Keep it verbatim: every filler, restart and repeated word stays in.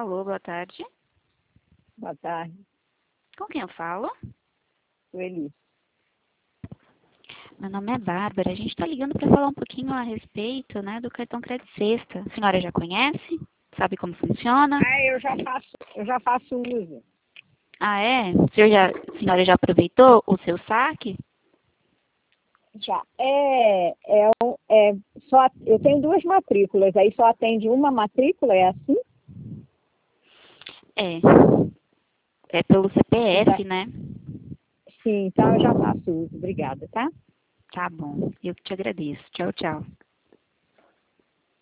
Alô, boa tarde. Boa tarde, Com quem eu falo? Sueli. Meu nome é Bárbara. A gente está ligando para falar um pouquinho a respeito, né, do cartão Crédito Sexta. A senhora já conhece? Sabe como funciona? Ah, eu já faço, eu já faço uso. Ah, é? A senhora já, a senhora já aproveitou o seu saque? Já. É, é, um- é só, eu tenho duas matrículas, aí só atende uma matrícula, é assim? É. É pelo Então, C P F, né? sim, então eu já faço uso. Obrigada, tá? Tá bom. Eu que te agradeço. Tchau, tchau.